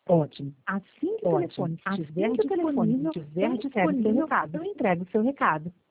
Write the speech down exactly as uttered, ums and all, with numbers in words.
Ótimo. Assim que o Ótimo. telefone Assim estiver que o telefone disponível, estiver eu entrego o seu disponível, recado. eu entrego o seu recado.